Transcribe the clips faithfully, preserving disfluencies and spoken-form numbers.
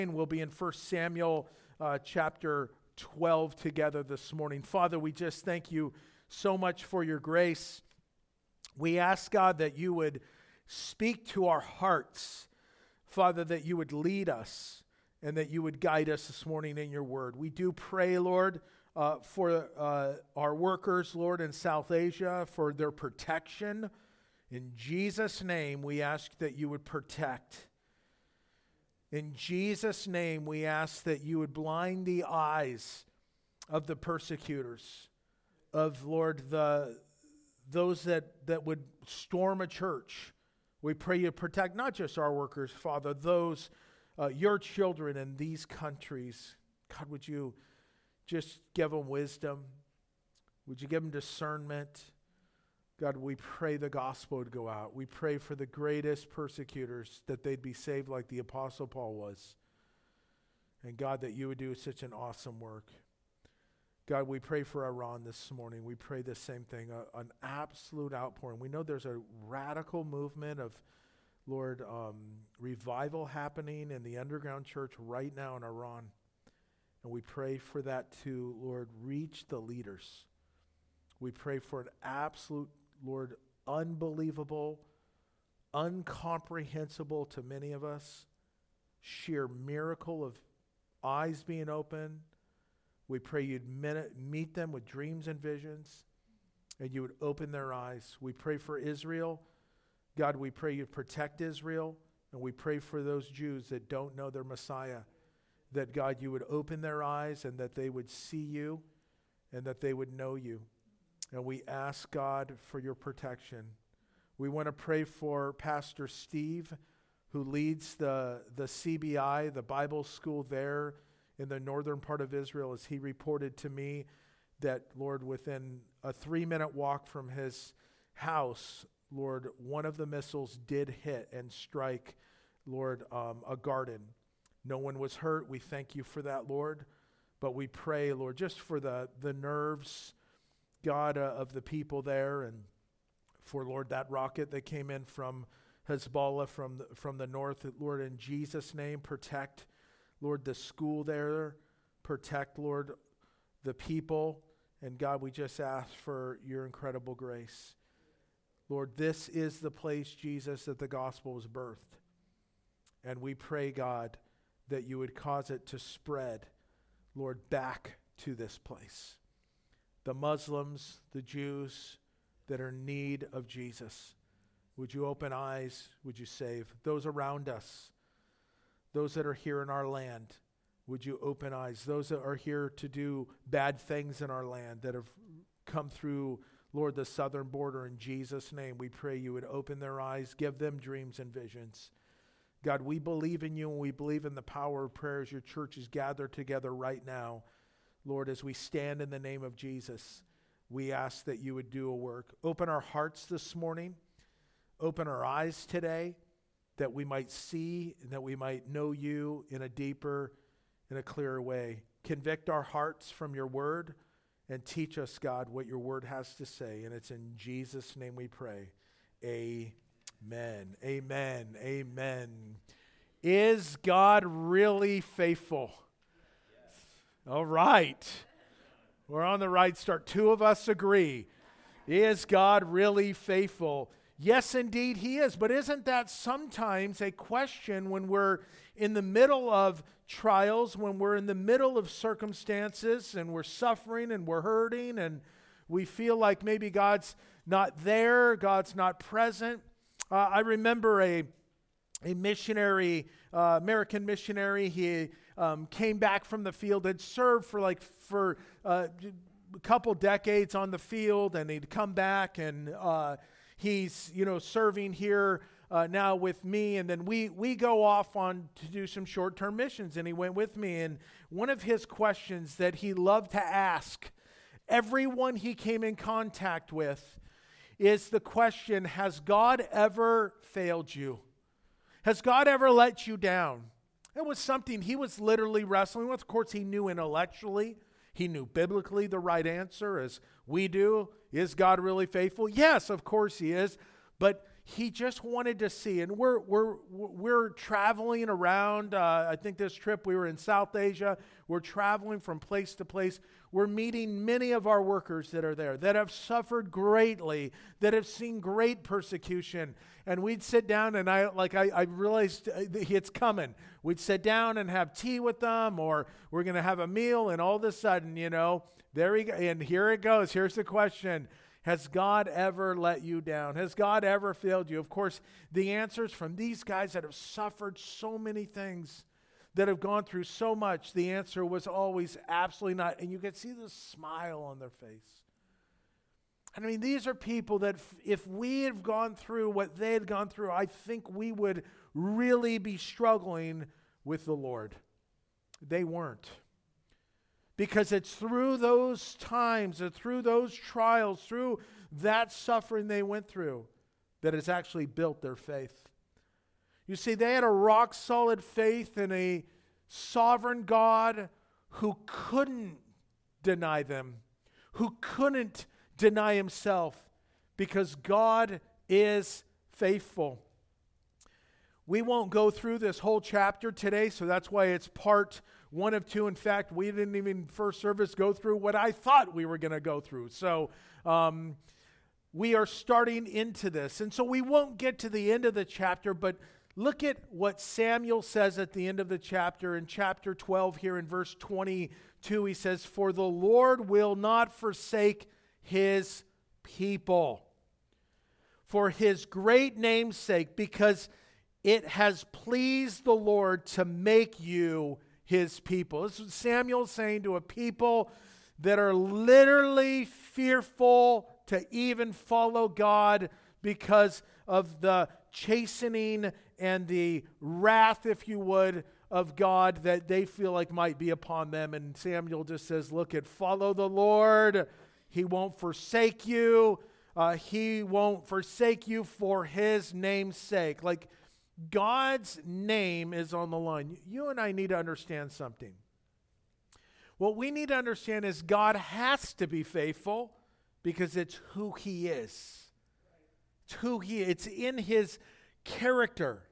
We'll be in First Samuel uh, chapter twelve together this morning. Father, we just thank you so much for your grace. We ask, God, that you would speak to our hearts. Father, that you would lead us and that you would guide us this morning in your word. We do pray, Lord, uh, for uh, our workers, Lord, in South Asia, for their protection. In Jesus' name, we ask that you would protect. In Jesus' name, we ask that you would blind the eyes of the persecutors, of, Lord, the those that, that would storm a church. We pray you protect not just our workers, Father, those, uh, your children in these countries. God, would you just give them wisdom? Would you give them discernment? God, we pray the gospel would go out. We pray for the greatest persecutors, that they'd be saved like the Apostle Paul was. And God, that you would do such an awesome work. God, we pray for Iran this morning. We pray the same thing, a, an absolute outpouring. We know there's a radical movement of, Lord, um, revival happening in the underground church right now in Iran. And we pray for that to, Lord, reach the leaders. We pray for an absolute, Lord, unbelievable, incomprehensible to many of us, sheer miracle of eyes being open. We pray you'd meet them with dreams and visions, and you would open their eyes. We pray for Israel. God, we pray you'd protect Israel, and we pray for those Jews that don't know their Messiah, that, God, you would open their eyes and that they would see you and that they would know you. And we ask, God, for your protection. We want to pray for Pastor Steve, who leads the, the C B I, the Bible school there in the northern part of Israel, as he reported to me that, Lord, within a three-minute walk from his house, Lord, one of the missiles did hit and strike, Lord, um, a garden. No one was hurt. We thank you for that, Lord. But we pray, Lord, just for the, the nerves, God, uh, of the people there, and for, Lord, that rocket that came in from Hezbollah from the, from the north. Lord, in Jesus' name, protect, Lord, the school there. Protect, Lord, the people. And God, we just ask for your incredible grace. Lord, this is the place, Jesus, that the gospel was birthed. And we pray, God, that you would cause it to spread, Lord, back to this place. The Muslims, the Jews that are in need of Jesus. Would you open eyes? Would you save? Those around us, those that are here in our land, would you open eyes? Those that are here to do bad things in our land, that have come through, Lord, the southern border, in Jesus' name, we pray you would open their eyes, give them dreams and visions. God, we believe in you and we believe in the power of prayer as your church is gathered together right now. Lord, as we stand in the name of Jesus, we ask that you would do a work. Open our hearts this morning. Open our eyes today, that we might see and that we might know you in a deeper, in a clearer way. Convict our hearts from your word and teach us, God, what your word has to say. And it's in Jesus' name we pray. Amen. Amen. Amen. Is God really faithful? All right. We're on the right start. Two of us agree. Is God really faithful? Yes, indeed, he is. But isn't that sometimes a question when we're in the middle of trials, when we're in the middle of circumstances and we're suffering and we're hurting and we feel like maybe God's not there, God's not present? Uh, I remember a, a missionary, uh, American missionary. He Um, came back from the field, had served for like for uh, a couple decades on the field, and he'd come back, and uh, he's you know serving here uh, now with me, and then we we go off on to do some short-term missions, and he went with me. And one of his questions that he loved to ask everyone he came in contact with is the question: has God ever failed you? Has God ever let you down? It was something he was literally wrestling with. Of course, he knew intellectually. He knew biblically the right answer, as we do. Is God really faithful? Yes, of course he is. But he just wanted to see. And we're we're we're traveling around. Uh, I think this trip we were in South Asia. We're traveling from place to place. We're meeting many of our workers that are there that have suffered greatly, that have seen great persecution. And we'd sit down, and I like I, I realized it's coming. We'd sit down and have tea with them, or we're going to have a meal, and all of a sudden, you know, there we go. And here it goes. Here's the question. Has God ever let you down? Has God ever failed you? Of course, the answers from these guys that have suffered so many things, that have gone through so much, the answer was always absolutely not. And you could see the smile on their face. I mean, these are people that f- if we had gone through what they had gone through, I think we would really be struggling with the Lord. They weren't. Because it's through those times, and through those trials, through that suffering they went through, that it's actually built their faith. You see, they had a rock-solid faith in a sovereign God who couldn't deny them, who couldn't deny himself, because God is faithful. We won't go through this whole chapter today, so that's why it's part one of two. In fact, we didn't even first service go through what I thought we were going to go through. So um, we are starting into this. And so we won't get to the end of the chapter, but look at what Samuel says at the end of the chapter. In chapter twelve here in verse twenty-two, he says, "For the Lord will not forsake his people for his great name's sake, because it has pleased the Lord to make you his people." This is Samuel saying to a people that are literally fearful to even follow God because of the chastening and the wrath, if you would, of God that they feel like might be upon them. And Samuel just says, look, at follow the Lord. He won't forsake you. Uh, he won't forsake you for his name's sake. Like, God's name is on the line. You and I need to understand something. What we need to understand is God has to be faithful because it's who he is. It's who he is. It's in his character.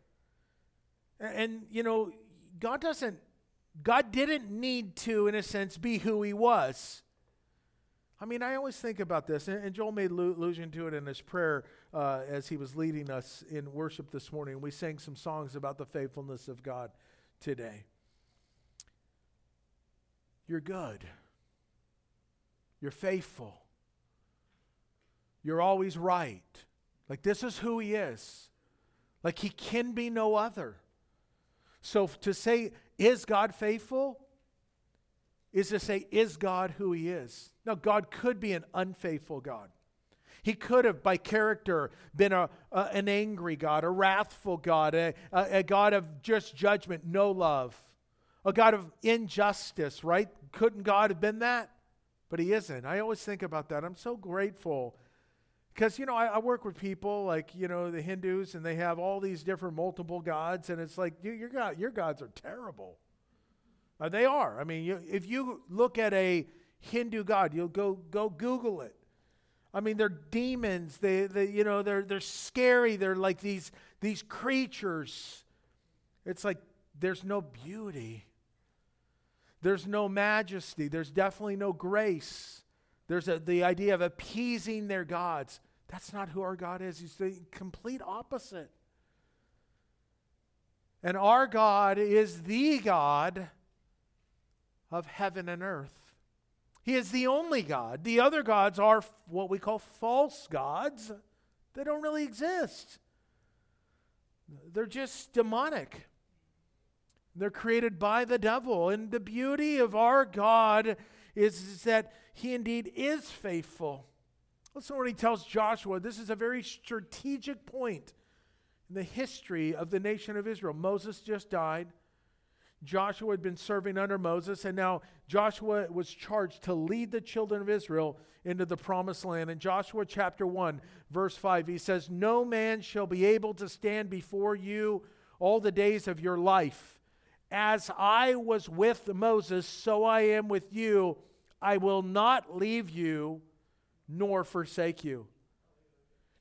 And, you know, God doesn't, God didn't need to, in a sense, be who he was. I mean, I always think about this, and Joel made allusion to it in his prayer uh, as he was leading us in worship this morning. We sang some songs about the faithfulness of God today. You're good. You're faithful. You're always right. Like, this is who he is. Like, he can be no other. So to say, is God faithful, is to say, is God who he is? Now, God could be an unfaithful God. He could have, by character, been a, a, an angry God, a wrathful God, a, a, a God of just judgment, no love, a God of injustice, right? Couldn't God have been that? But he isn't. I always think about that. I'm so grateful. Because, you know, I, I work with people like, you know, the Hindus, and they have all these different multiple gods, and it's like, you, your, God, your gods are terrible. Uh, they are. I mean, you, if you look at a Hindu god, you'll go go Google it. I mean, they're demons. They, they you know, they're they're scary. They're like these these creatures. It's like there's no beauty. There's no majesty. There's definitely no grace. There's a, the idea of appeasing their gods. That's not who our God is. He's the complete opposite. And our God is the God of heaven and earth. He is the only God. The other gods are what we call false gods. They don't really exist. They're just demonic. They're created by the devil. And the beauty of our God is, is that he indeed is faithful. Listen to what he tells Joshua. This is a very strategic point in the history of the nation of Israel. Moses just died. Joshua had been serving under Moses, and now Joshua was charged to lead the children of Israel into the promised land. In Joshua chapter one, verse five, he says, "No man shall be able to stand before you all the days of your life. As I was with Moses, so I am with you. I will not leave you nor forsake you."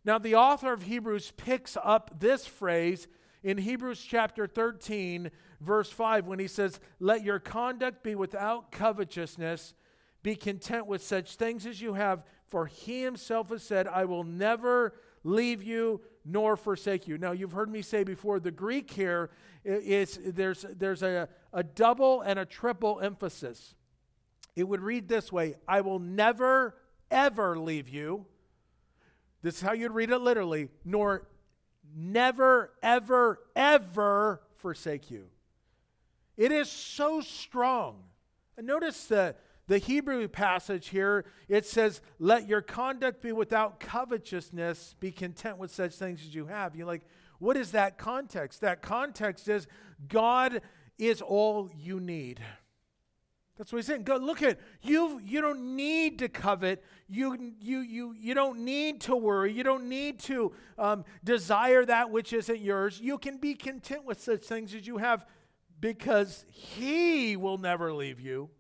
Now, the author of Hebrews picks up this phrase in Hebrews chapter thirteen, verse five, when he says, "Let your conduct be without covetousness. Be content with such things as you have, for he himself has said, I will never leave you nor forsake you." Now, you've heard me say before, the Greek here is there's there's a, a double and a triple emphasis. It would read this way: I will never, ever leave you. This is how you'd read it literally. Nor never, ever, ever forsake you. It is so strong. And notice the, the Hebrew passage here. It says, let your conduct be without covetousness. Be content with such things as you have. You're like, what is that context? That context is God is all you need. That's what he's saying. Go look at you. You don't need to covet. You you you you don't need to worry. You don't need to um, desire that which isn't yours. You can be content with such things as you have, because he will never leave you,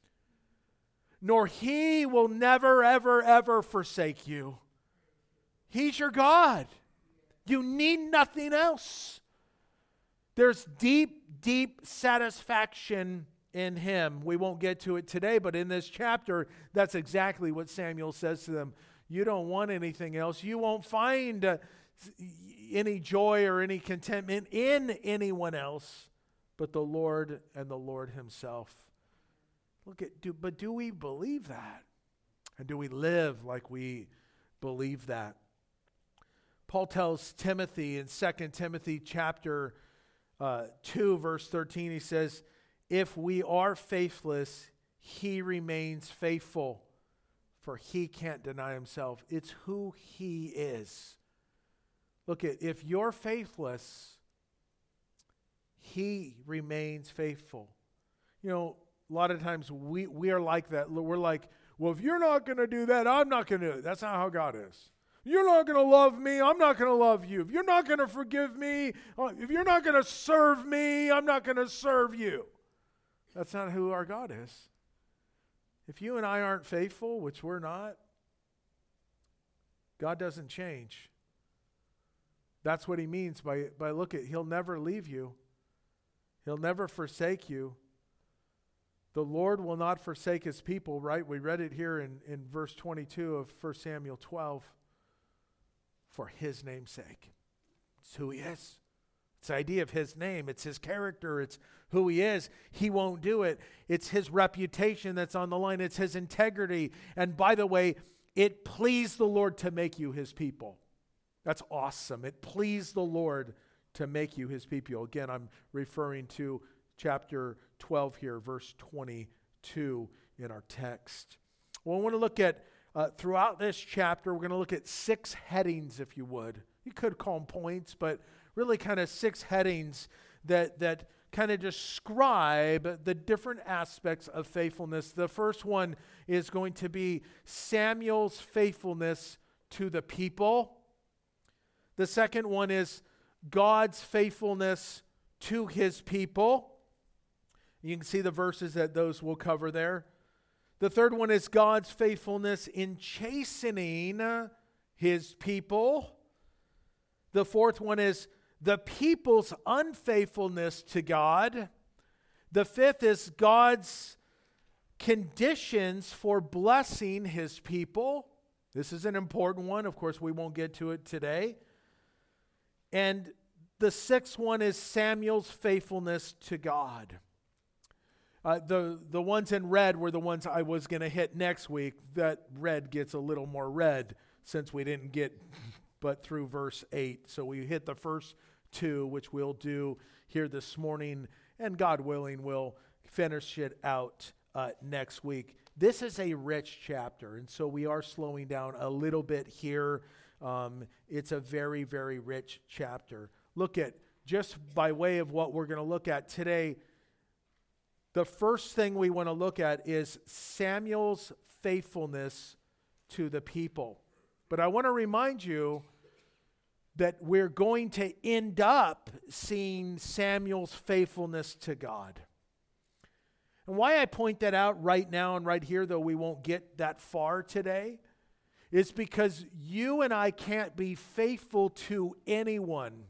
nor he will never ever ever forsake you. He's your God. You need nothing else. There's deep, deep satisfaction in him. We won't get to it today, but in this chapter, that's exactly what Samuel says to them. You don't want anything else. You won't find uh, any joy or any contentment in anyone else but the Lord and the Lord himself. Look at, do, but do we believe that? And do we live like we believe that? Paul tells Timothy in Second Timothy chapter uh, two, verse thirteen, he says, if we are faithless, he remains faithful, for he can't deny himself. It's who he is. Look at, if you're faithless, he remains faithful. You know, a lot of times we, we are like that. We're like, well, if you're not going to do that, I'm not going to do it. That's not how God is. You're not going to love me, I'm not going to love you. If you're not going to forgive me, if you're not going to serve me, I'm not going to serve you. That's not who our God is. If you and I aren't faithful, which we're not, God doesn't change. That's what he means by, by look at, he'll never leave you. He'll never forsake you. The Lord will not forsake his people, right? We read it here in, in verse twenty-two of First Samuel twelve. For his name's sake. It's who he is. It's the idea of his name. It's his character. It's who he is. He won't do it. It's his reputation that's on the line. It's his integrity. And by the way, it pleased the Lord to make you his people. That's awesome. It pleased the Lord to make you his people. Again, I'm referring to chapter twelve here, verse twenty-two in our text. Well, I want to look at, uh, throughout this chapter, we're going to look at six headings, if you would. You could call them points, but really kind of six headings that that kind of describe the different aspects of faithfulness. The first one is going to be Samuel's faithfulness to the people. The second one is God's faithfulness to his people. You can see the verses that those will cover there. The third one is God's faithfulness in chastening his people. The fourth one is the people's unfaithfulness to God. The fifth is God's conditions for blessing his people. This is an important one. Of course, we won't get to it today. And the sixth one is Samuel's faithfulness to God. Uh, the, the ones in red were the ones I was going to hit next week. That red gets a little more red since we didn't get but through verse eight. So we hit the first two, which we'll do here this morning, and God willing, we'll finish it out uh, next week. This is a rich chapter, and so we are slowing down a little bit here. Um, it's a very, very rich chapter. Look at, just by way of what we're going to look at today, the first thing we want to look at is Samuel's faithfulness to the people. But I want to remind you that we're going to end up seeing Samuel's faithfulness to God. And why I point that out right now and right here, though we won't get that far today, is because you and I can't be faithful to anyone.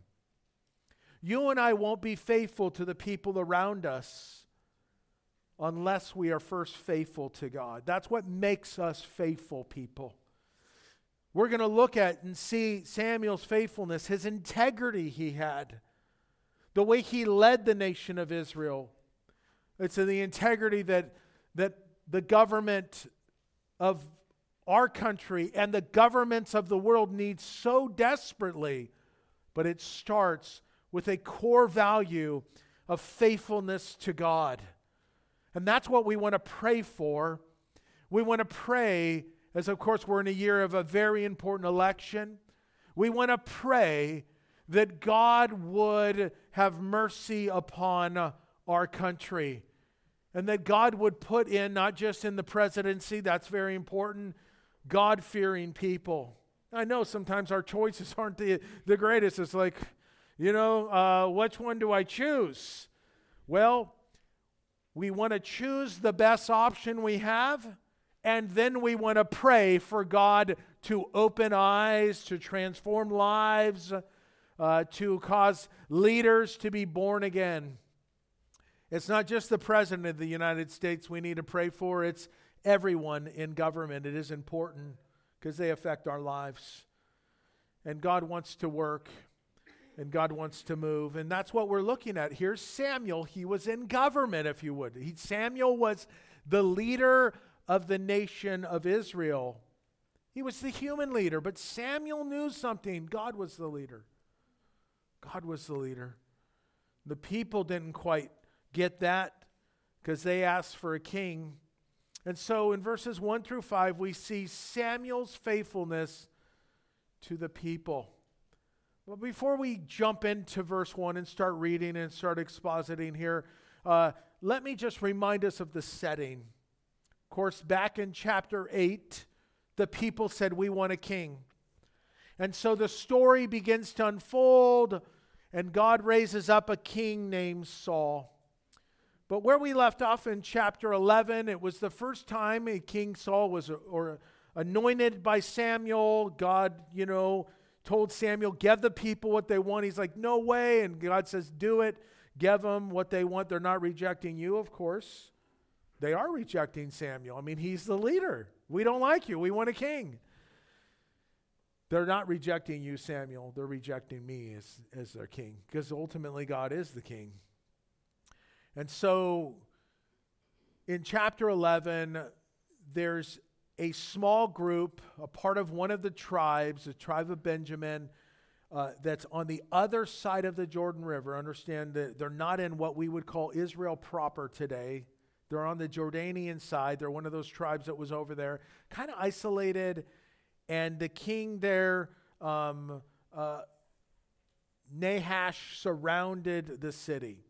You and I won't be faithful to the people around us unless we are first faithful to God. That's what makes us faithful people. We're going to look at and see Samuel's faithfulness, his integrity he had, the way he led the nation of Israel. It's the integrity that, that the government of our country and the governments of the world need so desperately. But it starts with a core value of faithfulness to God. And that's what we want to pray for. We want to pray, as of course we're in a year of a very important election. We want to pray that God would have mercy upon our country. And that God would put in, not just in the presidency, that's very important, God-fearing people. I know sometimes our choices aren't the, the greatest. It's like, you know, uh, which one do I choose? Well, we want to choose the best option we have, and then we want to pray for God to open eyes, to transform lives, uh, to cause leaders to be born again. It's not just the President of the United States we need to pray for, it's everyone in government. It is important because they affect our lives. And God wants to work, and God wants to move. And that's what we're looking at. Here's Samuel. He was in government, if you would. He, Samuel was the leader of the nation of Israel. He was the human leader, but Samuel knew something. God was the leader. God was the leader. The people didn't quite get that because they asked for a king. And so in verses one through five, we see Samuel's faithfulness to the people. Well, before we jump into verse one and start reading and start expositing here, uh, let me just remind us of the setting. Of course, back in chapter eight, the people said, we want a king. And so the story begins to unfold, and God raises up a king named Saul. But where we left off in chapter eleven, it was the first time a King Saul was or anointed by Samuel. God, you know, told Samuel, give the people what they want. He's like, no way. And God says, do it. Give them what they want. They're not rejecting you, of course. They are rejecting Samuel. I mean, he's the leader. We don't like you. We want a king. They're not rejecting you, Samuel. They're rejecting me as, as their king, because ultimately God is the king. And so in chapter eleven, there's a small group, a part of one of the tribes, the tribe of Benjamin, uh, that's on the other side of the Jordan River. Understand that they're not in what we would call Israel proper today. They're on the Jordanian side. They're one of those tribes that was over there, kind of isolated. And the king there, um, uh, Nahash, surrounded the city.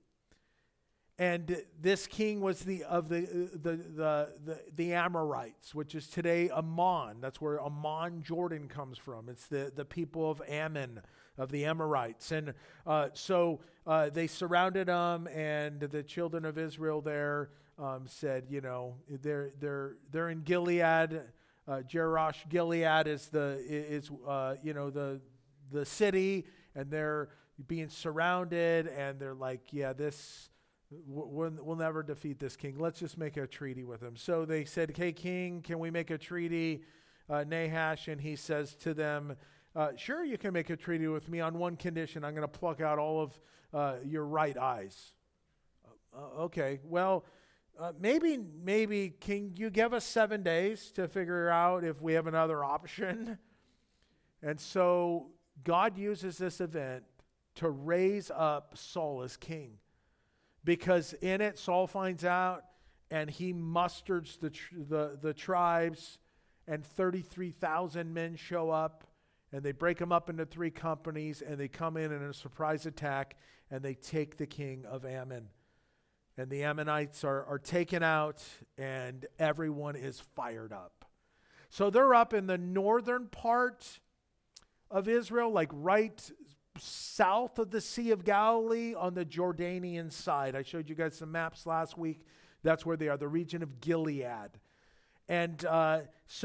And this king was the of the the, the the the Amorites, which is today Ammon. That's where Ammon, Jordan comes from. It's the, the people of Ammon, of the Amorites. And uh, so uh, they surrounded them, and the children of Israel there um, said, you know, they're they're they're in Gilead. Uh, Jerosh Gilead is the is uh, you know the the city, and they're being surrounded, and they're like, yeah, this. We'll, we'll never defeat this king. Let's just make a treaty with him. So they said, hey, king, can we make a treaty? Uh, Nahash, and he says to them, uh, sure, you can make a treaty with me on one condition. I'm going to pluck out all of uh, your right eyes. Uh, okay, well, uh, maybe, maybe, can you give us seven days to figure out if we have another option? And so God uses this event to raise up Saul as king. Because in it, Saul finds out, and he musters the tr- the, the tribes, and thirty-three thousand men show up, and they break them up into three companies, and they come in in a surprise attack, and they take the king of Ammon. And the Ammonites are, are taken out, and everyone is fired up. So they're up in the northern part of Israel, like right south of the Sea of Galilee on the Jordanian side. I showed you guys some maps last week. That's where they are, the region of Gilead. And uh, so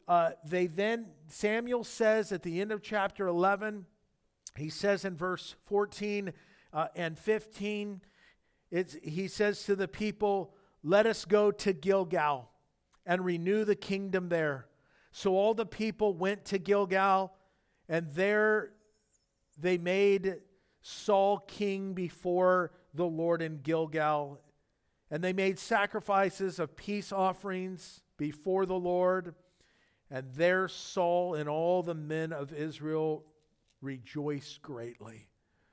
uh, they then, Samuel says at the end of chapter eleven, he says in verse fourteen uh, and fifteen, it's, he says to the people, let us go to Gilgal and renew the kingdom there. So all the people went to Gilgal, and there they made Saul king before the Lord in Gilgal. And they made sacrifices of peace offerings before the Lord. And there Saul and all the men of Israel rejoiced greatly.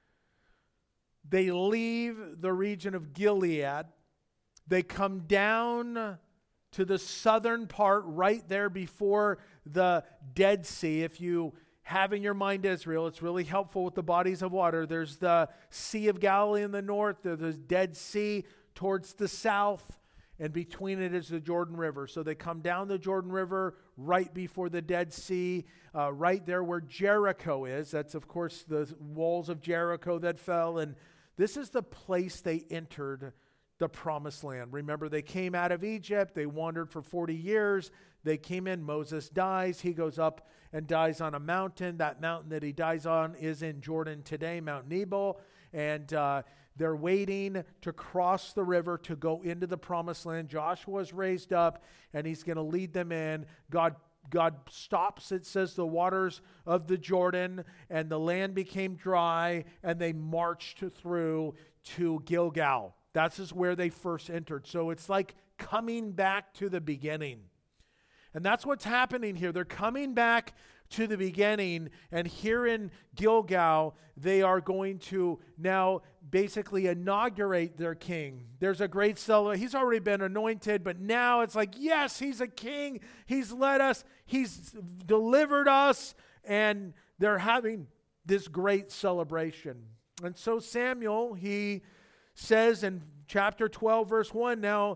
They leave the region of Gilead. They come down to the southern part right there before the Dead Sea. If you have in your mind Israel, it's really helpful with the bodies of water. There's the Sea of Galilee in the north. There's the Dead Sea towards the south. And between it is the Jordan River. So they come down the Jordan River right before the Dead Sea, uh, right there where Jericho is. That's, of course, the walls of Jericho that fell. And this is the place they entered the promised land. Remember, they came out of Egypt. They wandered for forty years. They came in. Moses dies. He goes up and dies on a mountain. That mountain that he dies on is in Jordan today, Mount Nebo. And uh, they're waiting to cross the river to go into the promised land. Joshua's raised up, and he's going to lead them in. God God stops, it says, the waters of the Jordan, and the land became dry, and they marched through to Gilgal. That's just where they first entered. So it's like coming back to the beginning. And that's what's happening here. They're coming back to the beginning, and here in Gilgal, they are going to now basically inaugurate their king. There's a great celebration. He's already been anointed, but now it's like, yes, he's a king. He's led us. He's delivered us, and they're having this great celebration. And so Samuel, he says in chapter twelve, verse one, now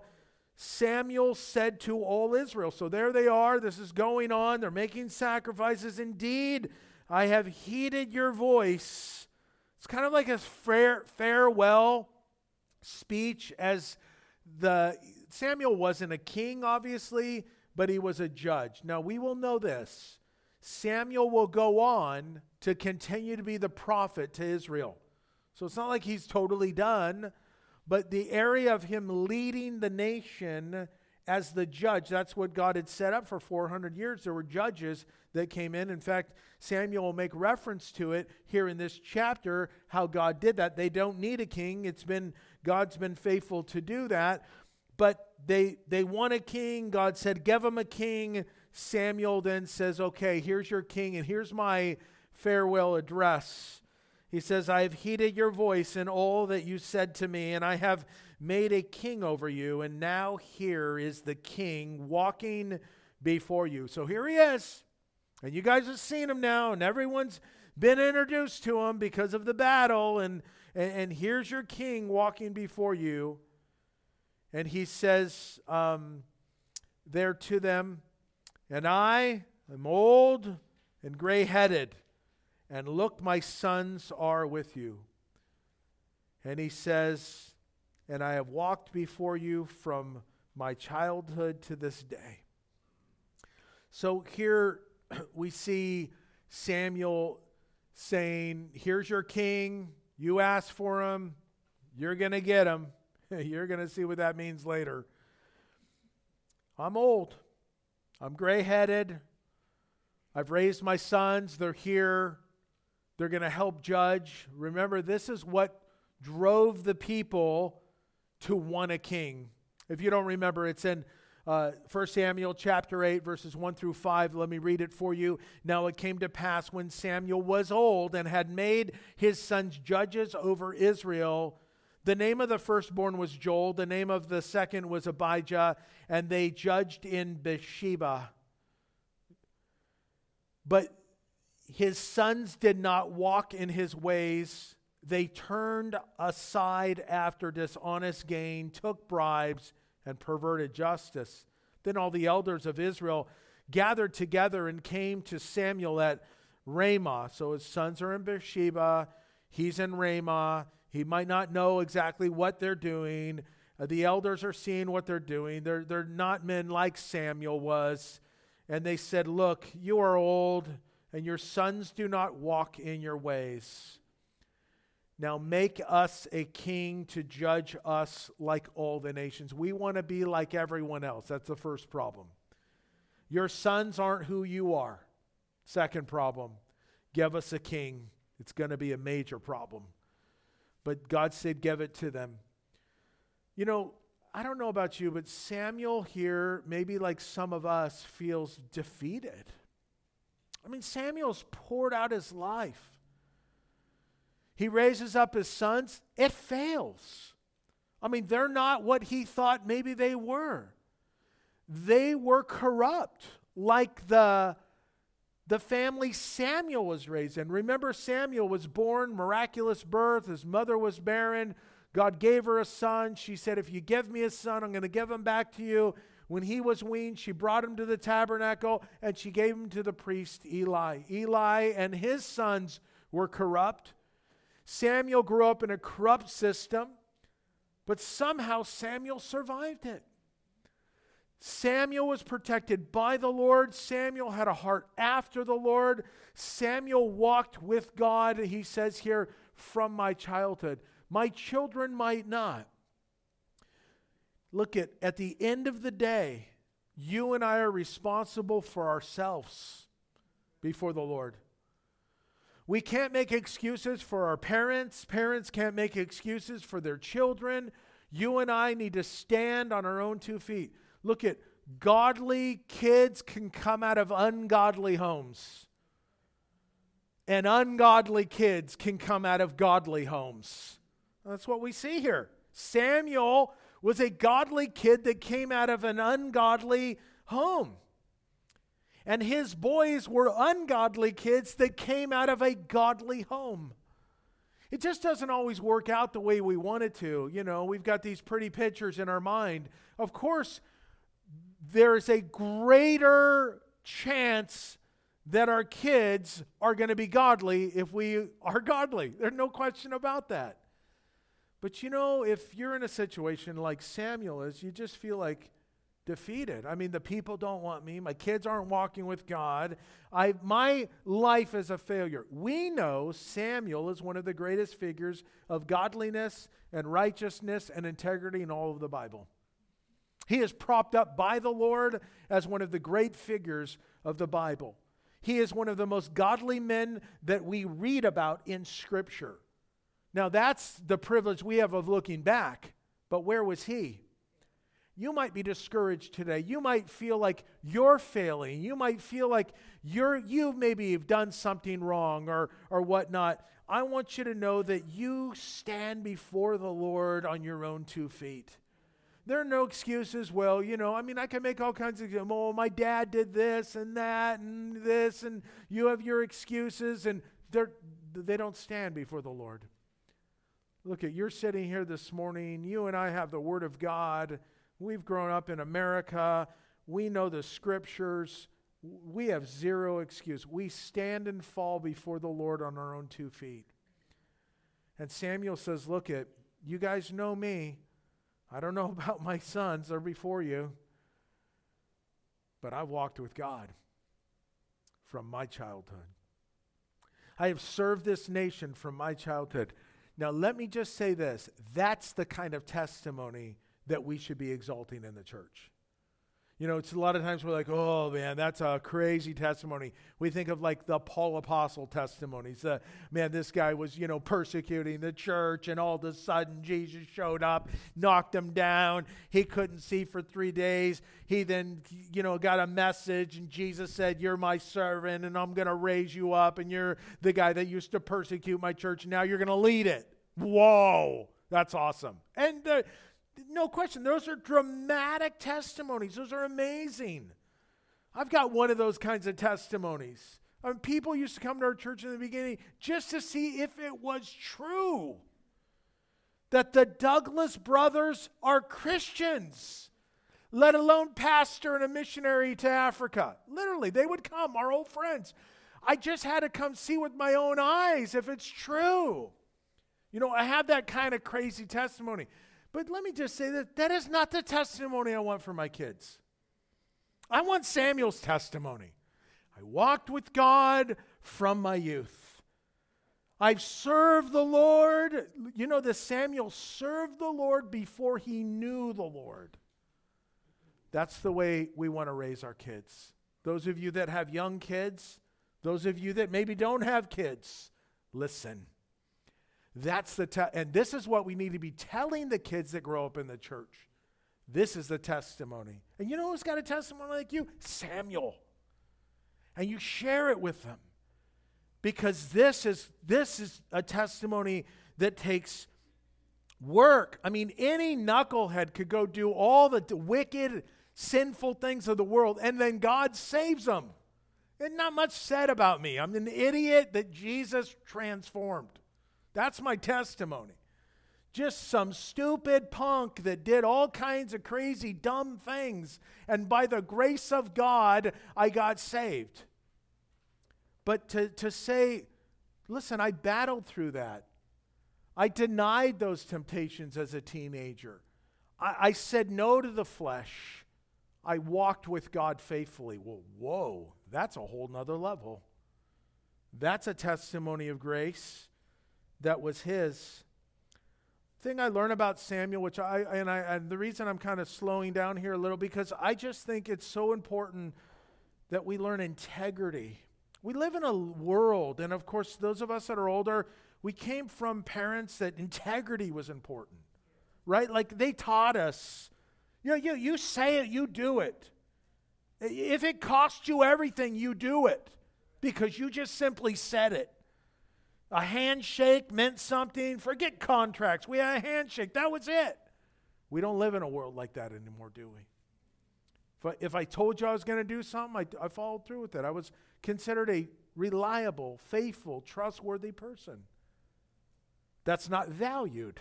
Samuel said to all Israel. So there they are. This is going on. They're making sacrifices. Indeed, I have heeded your voice. It's kind of like a fare, farewell speech, as the Samuel wasn't a king, obviously, but he was a judge. Now, we will know this. Samuel will go on to continue to be the prophet to Israel. So it's not like he's totally done. But the area of him leading the nation as the judge, that's what God had set up for four hundred years. There were judges that came in. In fact, Samuel will make reference to it here in this chapter, how God did that. They don't need a king. It's been, God's been faithful to do that. But they, they want a king. God said, give them a king. Samuel then says, okay, here's your king, and here's my farewell address. He says, I have heeded your voice in all that you said to me, and I have made a king over you, and now here is the king walking before you. So here he is, and you guys have seen him now, and everyone's been introduced to him because of the battle, and, and, and here's your king walking before you. And he says um, there to them, and I am old and gray-headed, and look, my sons are with you. And he says, and I have walked before you from my childhood to this day. So here we see Samuel saying, here's your king. You asked for him. You're going to get him. You're going to see what that means later. I'm old. I'm gray-headed. I've raised my sons. They're here. They're going to help judge. Remember, this is what drove the people to want a king. If you don't remember, it's in uh, First Samuel chapter eight, verses one through five. Let me read it for you. Now it came to pass when Samuel was old and had made his sons judges over Israel. The name of the firstborn was Joel. The name of the second was Abijah. And they judged in Beersheba. But his sons did not walk in his ways. They turned aside after dishonest gain, took bribes, and perverted justice. Then all the elders of Israel gathered together and came to Samuel at Ramah. So his sons are in Beersheba. He's in Ramah. He might not know exactly what they're doing. Uh, the elders are seeing what they're doing. They're, they're not men like Samuel was. And they said, look, you are old, and your sons do not walk in your ways. Now make us a king to judge us like all the nations. We want to be like everyone else. That's the first problem. Your sons aren't who you are. Second problem, give us a king. It's going to be a major problem. But God said, give it to them. You know, I don't know about you, but Samuel here, maybe like some of us, feels defeated. I mean, Samuel's poured out his life. He raises up his sons. It fails. I mean, they're not what he thought maybe they were. They were corrupt, like the, the family Samuel was raised in. Remember, Samuel was born, miraculous birth. His mother was barren. God gave her a son. She said, if you give me a son, I'm going to give him back to you. When he was weaned, she brought him to the tabernacle, and she gave him to the priest Eli. Eli and his sons were corrupt. Samuel grew up in a corrupt system, but somehow Samuel survived it. Samuel was protected by the Lord. Samuel had a heart after the Lord. Samuel walked with God, he says here, from my childhood. My children might not. Look, at, at the end of the day, you and I are responsible for ourselves before the Lord. We can't make excuses for our parents. Parents can't make excuses for their children. You and I need to stand on our own two feet. Look, at godly kids can come out of ungodly homes. And ungodly kids can come out of godly homes. That's what we see here. Samuel was a godly kid that came out of an ungodly home. And his boys were ungodly kids that came out of a godly home. It just doesn't always work out the way we want it to. You know, we've got these pretty pictures in our mind. Of course, there's a greater chance that our kids are going to be godly if we are godly. There's no question about that. But you know, if you're in a situation like Samuel is, you just feel like defeated. I mean, the people don't want me. My kids aren't walking with God. I, my life is a failure. We know Samuel is one of the greatest figures of godliness and righteousness and integrity in all of the Bible. He is propped up by the Lord as one of the great figures of the Bible. He is one of the most godly men that we read about in Scripture. Now, that's the privilege we have of looking back. But where was he? You might be discouraged today. You might feel like you're failing. You might feel like you're you maybe have done something wrong or, or whatnot. I want you to know that you stand before the Lord on your own two feet. There are no excuses. Well, you know, I mean, I can make all kinds of, oh, my dad did this and that and this, and you have your excuses, and they're, they don't stand before the Lord. Look, at you're sitting here this morning. You and I have the Word of God. We've grown up in America. We know the Scriptures. We have zero excuse. We stand and fall before the Lord on our own two feet. And Samuel says, look, at you guys know me. I don't know about my sons. They're before you. But I've walked with God from my childhood. I have served this nation from my childhood. Now, let me just say this. That's the kind of testimony that we should be exalting in the church. You know, it's a lot of times we're like, oh, man, that's a crazy testimony. We think of like the Paul Apostle testimonies. Uh, man, this guy was, you know, persecuting the church, and all of a sudden Jesus showed up, knocked him down. He couldn't see for three days. He then, you know, got a message, and Jesus said, you're my servant, and I'm going to raise you up, and you're the guy that used to persecute my church. Now you're going to lead it. Whoa, that's awesome. And uh, no question, those are dramatic testimonies. Those are amazing. I've got one of those kinds of testimonies. I mean, people used to come to our church in the beginning just to see if it was true that the Douglas brothers are Christians, let alone pastor and a missionary to Africa. Literally, they would come, our old friends. I just had to come see with my own eyes if it's true. You know, I have that kind of crazy testimony. But let me just say that that is not the testimony I want for my kids. I want Samuel's testimony. I walked with God from my youth. I've served the Lord. You know, this Samuel served the Lord before he knew the Lord. That's the way we want to raise our kids. Those of you that have young kids, those of you that maybe don't have kids, listen. That's the te- and this is what we need to be telling the kids that grow up in the church. This is the testimony. And you know who's got a testimony like you? Samuel. And you share it with them. Because this is this is a testimony that takes work. I mean, any knucklehead could go do all the t- wicked, sinful things of the world, and then God saves them. There's not much said about me. I'm an idiot that Jesus transformed. That's my testimony. Just some stupid punk that did all kinds of crazy, dumb things. And by the grace of God, I got saved. But to, to say, listen, I battled through that. I denied those temptations as a teenager. I, I said no to the flesh. I walked with God faithfully. Well, whoa, that's a whole nother level. That's a testimony of grace that was his. Thing I learned about Samuel, which I and I and the reason I'm kind of slowing down here a little, because I just think it's so important that we learn integrity. We live in a world, and of course, those of us that are older, we came from parents that integrity was important, right? Like they taught us, you know, you, you say it, you do it. If it costs you everything, you do it because you just simply said it. A handshake meant something. Forget contracts. We had a handshake. That was it. We don't live in a world like that anymore, do we? If I, if I told you I was going to do something, I, I followed through with it. I was considered a reliable, faithful, trustworthy person. That's not valued.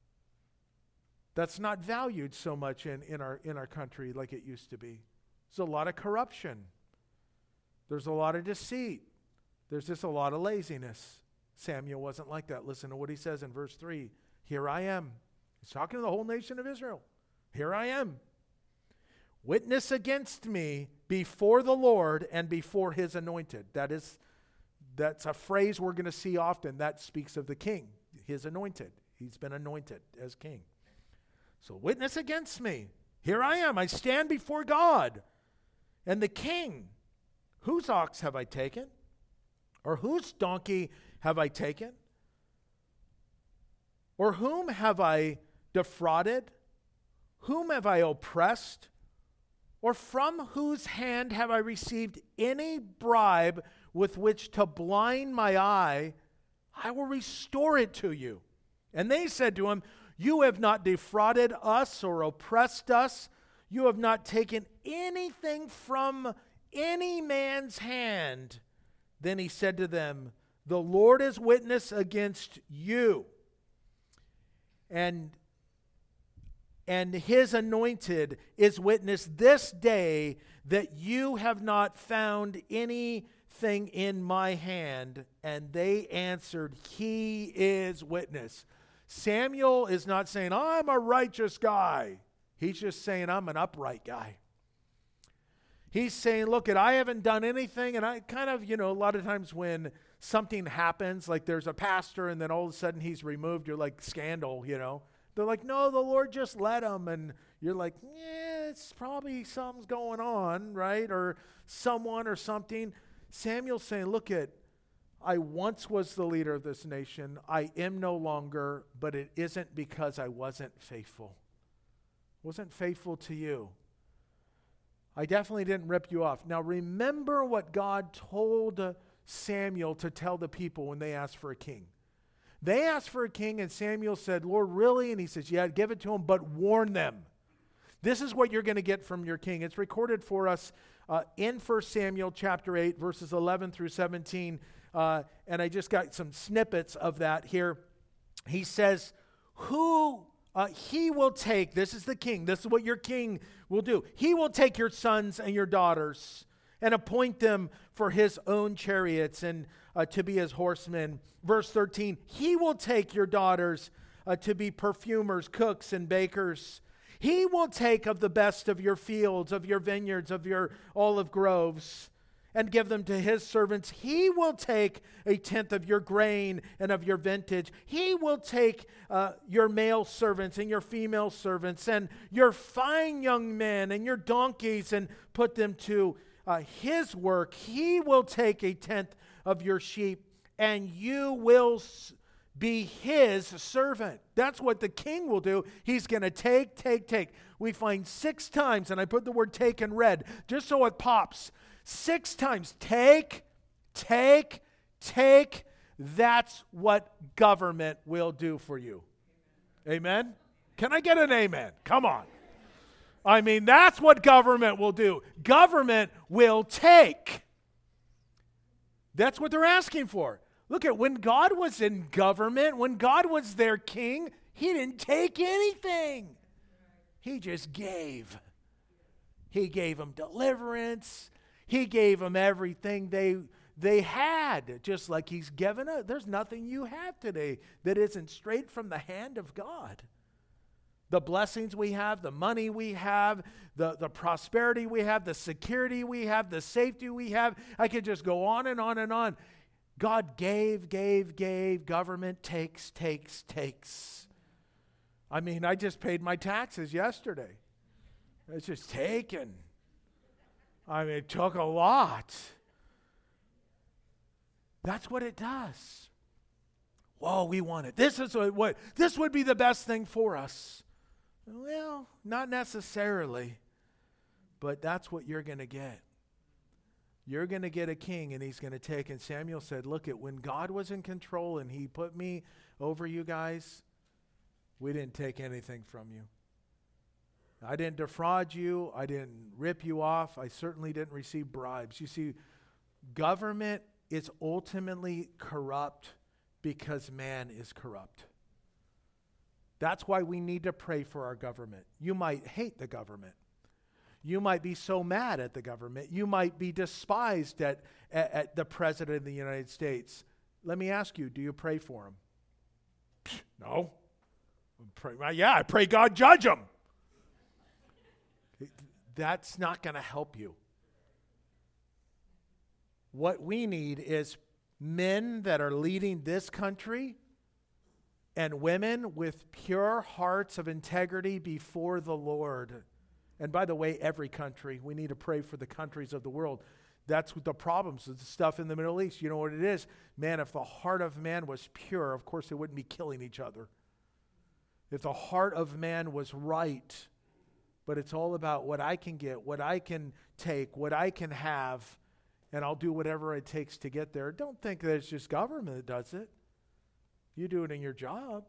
That's not valued so much in, in, our, in our country like it used to be. There's a lot of corruption. There's a lot of deceit. There's just a lot of laziness. Samuel wasn't like that. Listen to what he says in verse three. Here I am. He's talking to the whole nation of Israel. Here I am. Witness against me before the Lord and before his anointed. That is, that's a phrase we're going to see often. That speaks of the king, his anointed. He's been anointed as king. So witness against me. Here I am. I stand before God and the king. Whose ox have I taken? Or whose donkey have I taken? Or whom have I defrauded? Whom have I oppressed? Or from whose hand have I received any bribe with which to blind my eye? I will restore it to you. And they said to him, you have not defrauded us or oppressed us. You have not taken anything from any man's hand. Then he said to them, the Lord is witness against you, and, and his anointed is witness this day that you have not found anything in my hand. And they answered, he is witness. Samuel is not saying, I'm a righteous guy. He's just saying, I'm an upright guy. He's saying, look, I haven't done anything. And I kind of, you know, a lot of times when something happens, like there's a pastor and then all of a sudden he's removed, you're like, scandal, you know. They're like, no, the Lord just let him. And you're like, yeah, it's probably something's going on, right? Or someone or something. Samuel's saying, look at, I once was the leader of this nation. I am no longer, but it isn't because I wasn't faithful. Wasn't faithful to you. I definitely didn't rip you off. Now remember what God told Samuel to tell the people when they asked for a king. They asked for a king and Samuel said, Lord, really? And he says, yeah, give it to them, but warn them. This is what you're going to get from your king. It's recorded for us uh, in First Samuel chapter eight, verses eleven through seventeen. Uh, and I just got some snippets of that here. He says, who uh, he will take, this is the king, this is what your king will do. He will take your sons and your daughters and appoint them for his own chariots and uh, to be his horsemen. Verse thirteen, he will take your daughters uh, to be perfumers, cooks, and bakers. He will take of the best of your fields, of your vineyards, of your olive groves, and give them to his servants. He will take a tenth of your grain and of your vintage. He will take uh, your male servants and your female servants and your fine young men and your donkeys and put them to uh, his work. He will take a tenth of your sheep, and you will s- be his servant. That's what the king will do. He's going to take, take, take. We find six times, and I put the word take in red just so it pops. Six times. Take, take, take. That's what government will do for you. Amen? Can I get an amen? Come on. I mean, that's what government will do. Government will take. That's what they're asking for. Look at when God was in government, when God was their king, he didn't take anything. He just gave. He gave them deliverance. He gave them everything they they had, just like he's given us. There's nothing you have today that isn't straight from the hand of God. The blessings we have, the money we have, the, the prosperity we have, the security we have, the safety we have. I could just go on and on and on. God gave, gave, gave. Government takes, takes, takes. I mean, I just paid my taxes yesterday. It's just taken. I mean, it took a lot. That's what it does. Whoa, we want it. This is what, what this would be the best thing for us. Well, not necessarily, but that's what you're going to get. You're going to get a king, and he's going to take. And Samuel said, look, at when God was in control and he put me over you guys, we didn't take anything from you. I didn't defraud you. I didn't rip you off. I certainly didn't receive bribes. You see, government is ultimately corrupt because man is corrupt. That's why we need to pray for our government. You might hate the government. You might be so mad at the government. You might be despised at, at, at the President of the United States. Let me ask you, do you pray for him? Psh, no. Pray, well, yeah, I pray God judge him. That's not going to help you. What we need is men that are leading this country and women with pure hearts of integrity before the Lord. And by the way, every country, we need to pray for the countries of the world. That's what the problems, the stuff in the Middle East. You know what it is? Man, if the heart of man was pure, of course they wouldn't be killing each other. If the heart of man was right, but it's all about what I can get, what I can take, what I can have, and I'll do whatever it takes to get there. Don't think that it's just government that does it. You do it in your job.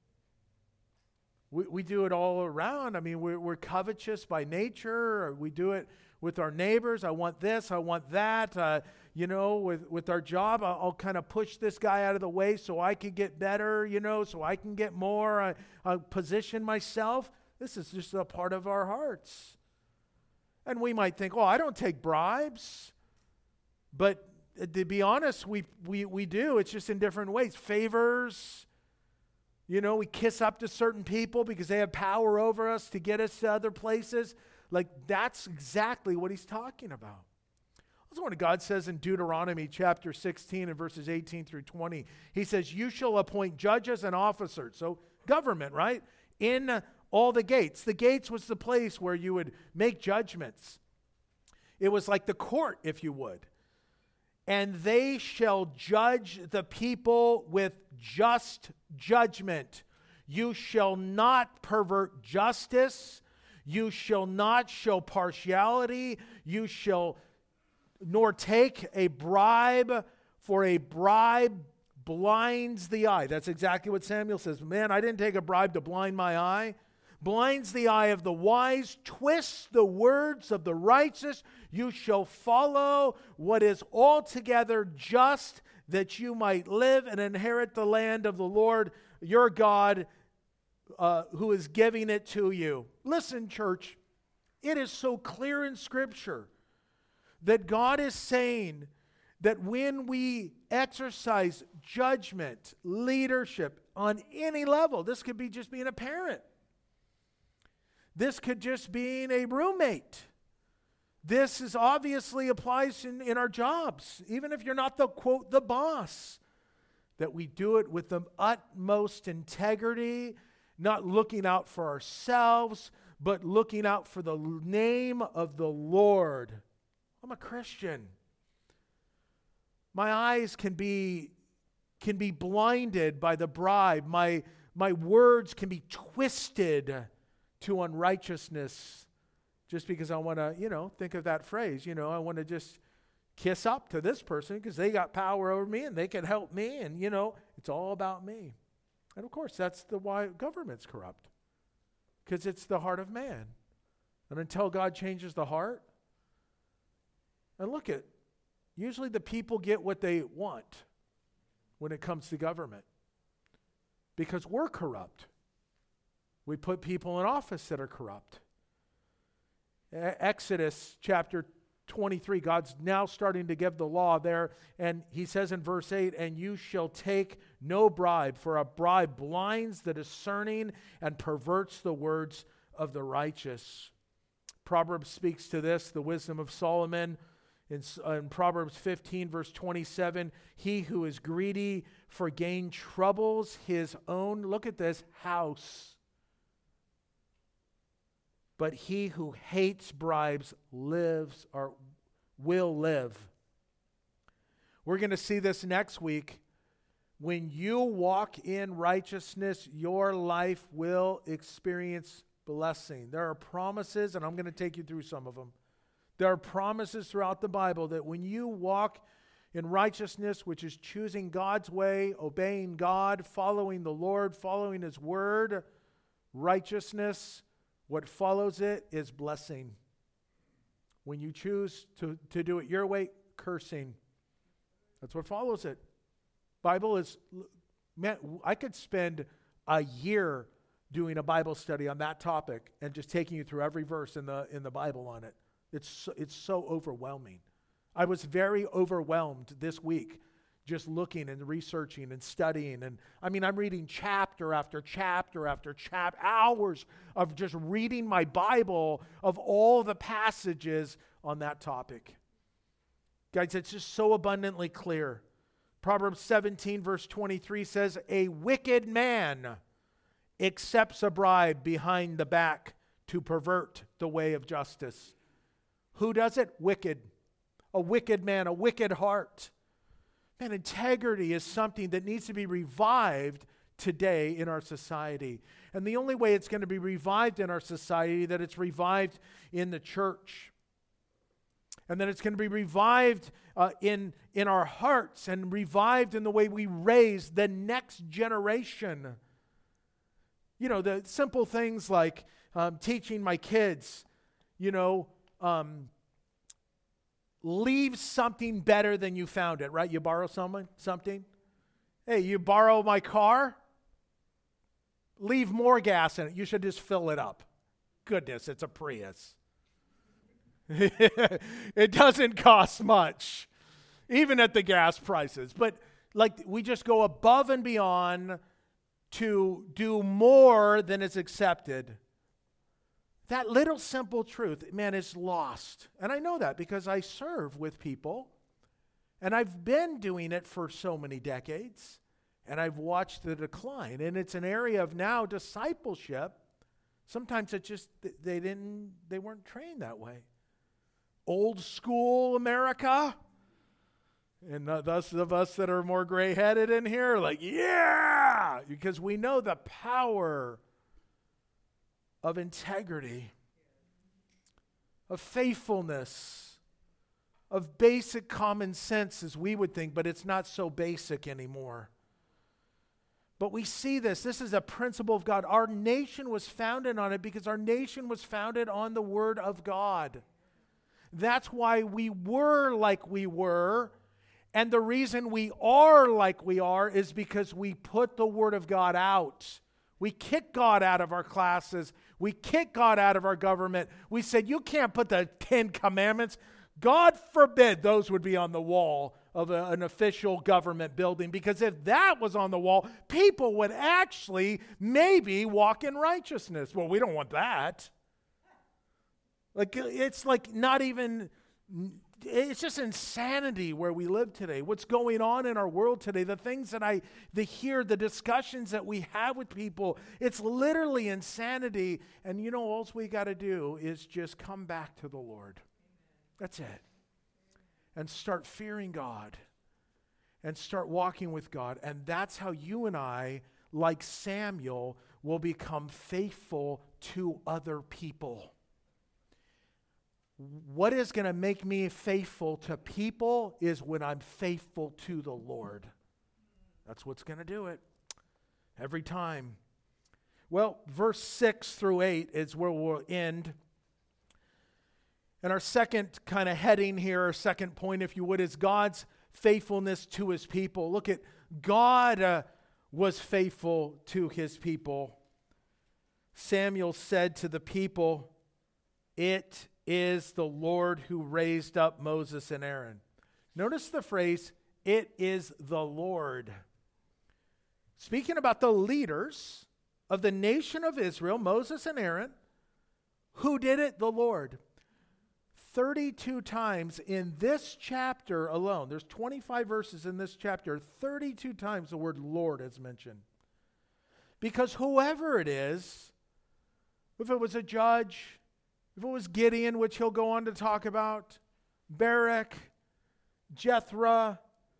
We, we do it all around. I mean, we're, we're covetous by nature. Or we do it with our neighbors. I want this, I want that. Uh, you know, with, with our job, I'll, I'll kind of push this guy out of the way so I can get better, you know, so I can get more. I, I'll position myself. This is just a part of our hearts. And we might think, oh, I don't take bribes. But to be honest, we, we, we do. It's just in different ways. Favors. You know, we kiss up to certain people because they have power over us to get us to other places. Like, that's exactly what he's talking about. That's what God says in Deuteronomy chapter sixteen and verses eighteen through twenty. He says, you shall appoint judges and officers. So government, right? In all the gates. The gates was the place where you would make judgments. It was like the court, if you would. And they shall judge the people with just judgment. You shall not pervert justice. You shall not show partiality. You shall nor take a bribe, for a bribe blinds the eye. That's exactly what Samuel says. Man, I didn't take a bribe to blind my eye. Blinds the eye of the wise, twists the words of the righteous. You shall follow what is altogether just, that you might live and inherit the land of the Lord your God, uh, who is giving it to you. Listen, church, it is so clear in Scripture that God is saying that when we exercise judgment, leadership on any level, this could be just being a parent, This could just be a roommate. This is obviously applies in, in our jobs, even if you're not the, quote, the boss, that we do it with the utmost integrity, not looking out for ourselves, but looking out for the name of the Lord. I'm a Christian. My eyes can be, can be blinded by the bribe. My, my words can be twisted to unrighteousness just because I want to, you know, think of that phrase, you know, I want to just kiss up to this person because they got power over me and they can help me and, you know, it's all about me. And of course, that's the why government's corrupt, because it's the heart of man. And until God changes the heart, and look at, usually the people get what they want when it comes to government because we're corrupt. We put people in office that are corrupt. Exodus chapter twenty-three, God's now starting to give the law there, and he says in verse eight, and you shall take no bribe, for a bribe blinds the discerning and perverts the words of the righteous. Proverbs speaks to this, the wisdom of Solomon. In, in Proverbs fifteen, verse twenty-seven, he who is greedy for gain troubles his own, look at this, house. But he who hates bribes lives or will live. We're going to see this next week. When you walk in righteousness, your life will experience blessing. There are promises, and I'm going to take you through some of them. There are promises throughout the Bible that when you walk in righteousness, which is choosing God's way, obeying God, following the Lord, following His word, righteousness, what follows it is blessing. When you choose to, to do it your way, cursing. That's what follows it. Bible is, man, I could spend a year doing a Bible study on that topic and just taking you through every verse in the in the Bible on it. It's so, it's so overwhelming. I was very overwhelmed this week just looking and researching and studying. And I mean, I'm reading chapter after chapter after chapter, hours of just reading my Bible of all the passages on that topic. Guys, it's just so abundantly clear. Proverbs seventeen verse twenty-three says, a wicked man accepts a bribe behind the back to pervert the way of justice. Who does it? Wicked. A wicked man, a wicked heart. Man, integrity is something that needs to be revived today in our society. And the only way it's going to be revived in our society, that it's revived in the church. And that it's going to be revived uh, in, in our hearts and revived in the way we raise the next generation. You know, the simple things like um, teaching my kids, you know, um, leave something better than you found it, right? You borrow someone something. Hey, you borrow my car? Leave more gas in it. You should just fill it up. Goodness, it's a Prius. It doesn't cost much, even at the gas prices. But like we just go above and beyond to do more than is accepted. That little simple truth, man, is lost. And I know that because I serve with people. And I've been doing it for so many decades. And I've watched the decline. And it's an area of now discipleship. Sometimes it just, they didn't, they weren't trained that way. Old school America. And those of us that are more gray-headed in here are like, yeah! Because we know the power of integrity, of faithfulness, of basic common sense as we would think, but it's not so basic anymore. But we see this. This is a principle of God. Our nation was founded on it because our nation was founded on the Word of God. That's why we were like we were. And the reason we are like we are is because we put the Word of God out. We kick God out of our classes. We kick God out of our government. We said, you can't put the Ten Commandments. God forbid those would be on the wall of a, an official government building, because if that was on the wall, people would actually maybe walk in righteousness. Well, we don't want that. Like, it's like not even, it's just insanity where we live today. What's going on in our world today, the things that I the hear, the discussions that we have with people, it's literally insanity. And you know, all we got to do is just come back to the Lord. That's it. And start fearing God. And start walking with God. And that's how you and I, like Samuel, will become faithful to other people. What is going to make me faithful to people is when I'm faithful to the Lord. That's what's going to do it. Every time. Well, verse six through eight is where we'll end. And our second kind of heading here, our second point, if you would, is God's faithfulness to his people. Look at God uh, was faithful to his people. Samuel said to the people, "It is the Lord who raised up Moses and Aaron." Notice the phrase, "It is the Lord." Speaking about the leaders of the nation of Israel, Moses and Aaron, who did it? The Lord. thirty-two times in this chapter alone, there's twenty-five verses in this chapter, thirty-two times the word Lord is mentioned. Because whoever it is, if it was a judge, if it was Gideon, which he'll go on to talk about, Barak, Jethro,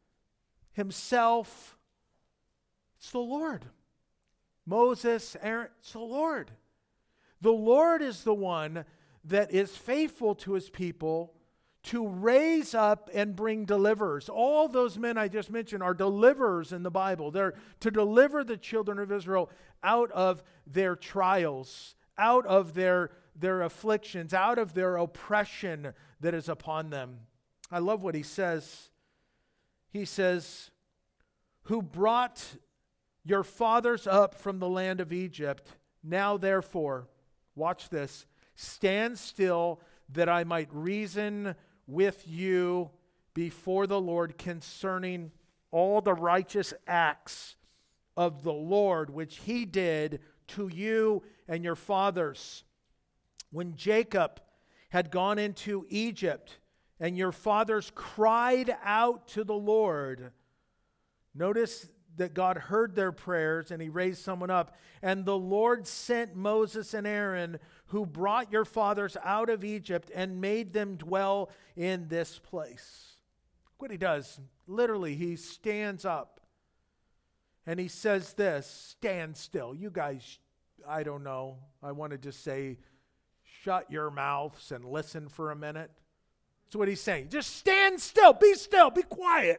himself, it's the Lord. Moses, Aaron, it's the Lord. The Lord is the one that is faithful to his people to raise up and bring deliverers. All those men I just mentioned are deliverers in the Bible. They're to deliver the children of Israel out of their trials, out of their their afflictions, out of their oppression that is upon them. I love what he says. He says, "Who brought your fathers up from the land of Egypt, now therefore," watch this, "stand still that I might reason with you before the Lord concerning all the righteous acts of the Lord, which he did to you and your fathers. When Jacob had gone into Egypt and your fathers cried out to the Lord." Notice that God heard their prayers and he raised someone up. "And the Lord sent Moses and Aaron, who brought your fathers out of Egypt and made them dwell in this place." What he does, literally, he stands up and he says this, "Stand still." You guys, I don't know, I want to just say, shut your mouths and listen for a minute. That's what he's saying. Just stand still, be still, be quiet.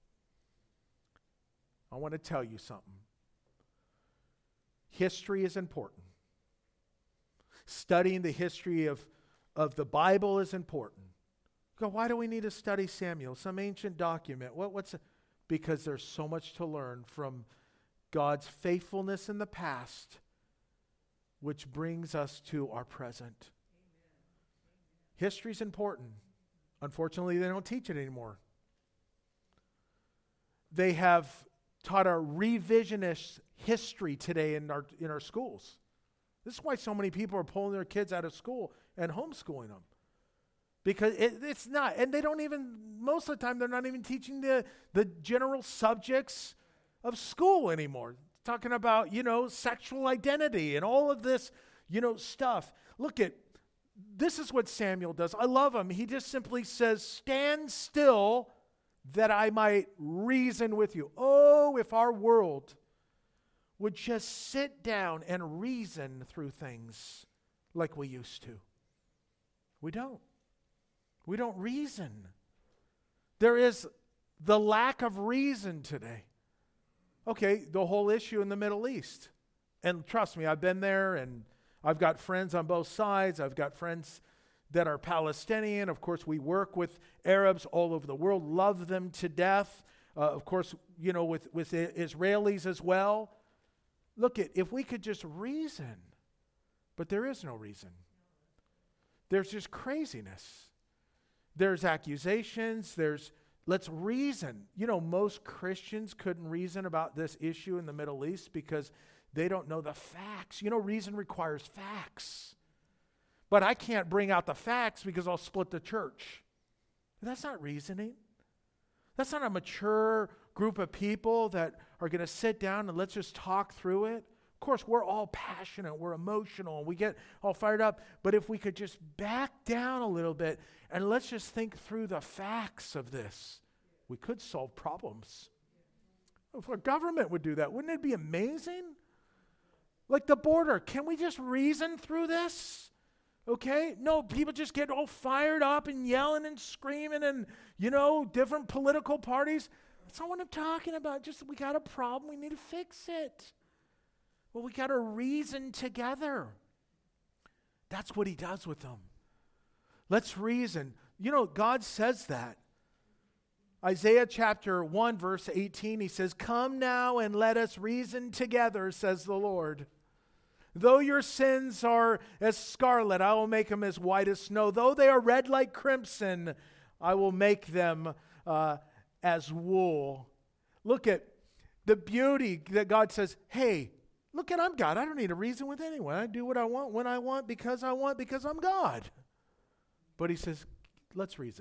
I want to tell you something. History is important. Studying the history of, of the Bible is important. Go, why do we need to study Samuel? Some ancient document. What, what's a, because there's so much to learn from God's faithfulness in the past, which brings us to our present. History is important. Unfortunately, they don't teach it anymore. They have taught a revisionist history today in our in our schools. This is why so many people are pulling their kids out of school and homeschooling them. Because it, it's not, and they don't even, most of the time, they're not even teaching the, the general subjects of school anymore. Talking about, you know, sexual identity and all of this, you know, stuff. Look at, this is what Samuel does. I love him. He just simply says, "Stand still that I might reason with you." Oh, if our world would just sit down and reason through things like we used to. We don't. We don't reason. There is the lack of reason today. Okay, the whole issue in the Middle East. And trust me, I've been there and I've got friends on both sides. I've got friends that are Palestinian. Of course, we work with Arabs all over the world, love them to death. Uh, of course, you know, with, with Israelis as well. Look, at if we could just reason, but there is no reason. There's just craziness. There's accusations. There's, let's reason. You know, most Christians couldn't reason about this issue in the Middle East because they don't know the facts. You know, reason requires facts. but I can't bring out the facts because I'll split the church. That's not reasoning. That's not a mature group of people that are going to sit down and let's just talk through it. Of course, we're all passionate, we're emotional, and we get all fired up. But if we could just back down a little bit and let's just think through the facts of this, we could solve problems. If our government would do that, wouldn't it be amazing? Like the border, can we just reason through this? Okay? No, people just get all fired up and yelling and screaming and, you know, different political parties. That's not what I'm talking about. Just we got a problem, we need to fix it. Well, we got to reason together. That's what he does with them. Let's reason. You know, God says that. Isaiah chapter one, verse eighteen, he says, "Come now and let us reason together, says the Lord. Though your sins are as scarlet, I will make them as white as snow. Though they are red like crimson, I will make them uh, as wool." Look at the beauty that God says, hey, look at I'm God. I don't need to reason with anyone. I do what I want, when I want, because I want, because I'm God. But he says, let's reason.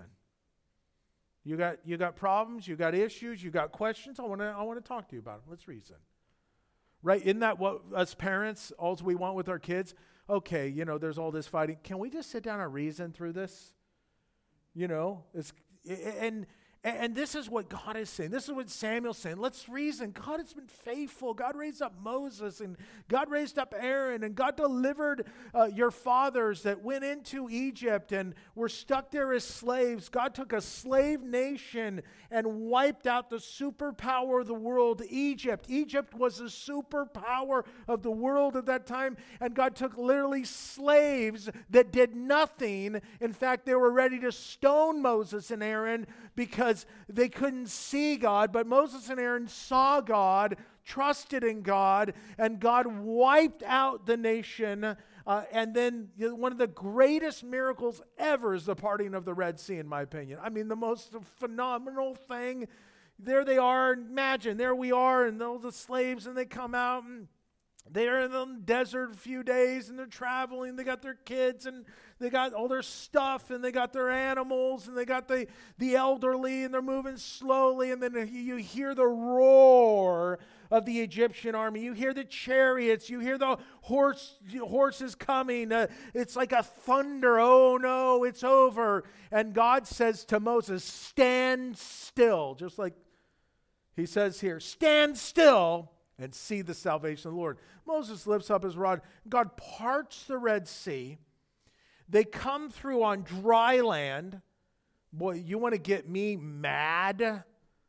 You got you got problems, you got issues, you got questions. I want to I want to talk to you about them. Let's reason. Right? Isn't that what us parents, all we want with our kids? Okay, you know, there's all this fighting. Can we just sit down and reason through this? You know, it's and and this is what God is saying. This is what Samuel's saying. Let's reason. God has been faithful. God raised up Moses, and God raised up Aaron, and God delivered uh, your fathers that went into Egypt and were stuck there as slaves. God took a slave nation and wiped out the superpower of the world, Egypt. Egypt was the superpower of the world at that time, and God took literally slaves that did nothing. In fact, they were ready to stone Moses and Aaron because they couldn't see God, but Moses and Aaron saw God, trusted in God, and God wiped out the nation. Uh, and then you know, one of the greatest miracles ever is the parting of the Red Sea, in my opinion. I mean, the most phenomenal thing. There they are. Imagine, there we are, and all the slaves, and they come out, and they're in the desert a few days, and they're traveling. They got their kids, and they got all their stuff, and they got their animals, and they got the, the elderly, and they're moving slowly, and then you hear the roar of the Egyptian army. You hear the chariots. You hear the horse horses coming. Uh, it's like a thunder. Oh, no, it's over. And God says to Moses, stand still. Just like he says here, stand still and see the salvation of the Lord. Moses lifts up his rod. God parts the Red Sea. They come through on dry land. Boy, you want to get me mad?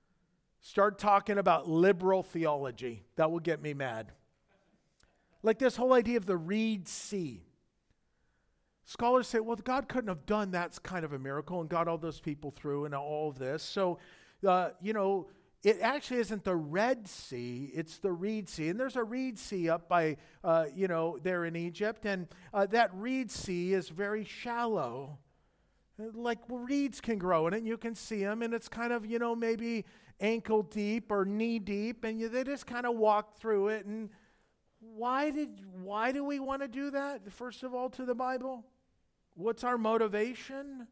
Start talking about liberal theology. That will get me mad. Like this whole idea of the Reed Sea. Scholars say, well, God couldn't have done that kind of a miracle and got all those people through and all of this. So, uh, you know, it actually isn't the Red Sea, it's the Reed Sea. And there's a Reed Sea up by, uh, you know, there in Egypt. And uh, that Reed Sea is very shallow. Like reeds can grow in it, and you can see them. And it's kind of, you know, maybe ankle deep or knee deep. And you, they just kind of walk through it. And why did why do we want to do that? First of all, to the Bible. What's our motivation?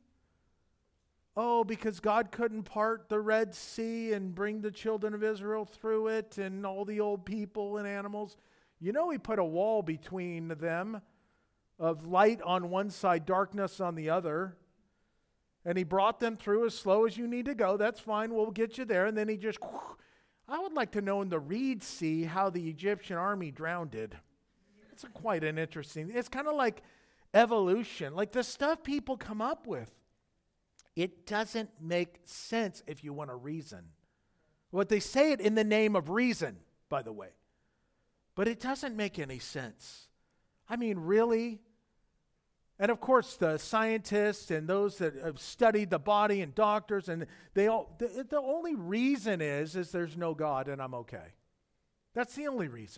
Oh, because God couldn't part the Red Sea and bring the children of Israel through it and all the old people and animals. You know, he put a wall between them of light on one side, darkness on the other. And he brought them through as slow as you need to go. That's fine. We'll get you there. And then he just, whoosh. I would like to know in the Reed Sea how the Egyptian army drowned. It's a quite an interesting, it's kind of like evolution, like the stuff people come up with. It doesn't make sense if you want to reason. What they say it in the name of reason, by the way. But it doesn't make any sense. I mean, really? And of course, the scientists and those that have studied the body and doctors, and they all, the, the only reason is, is there's no God and I'm okay. That's the only reason.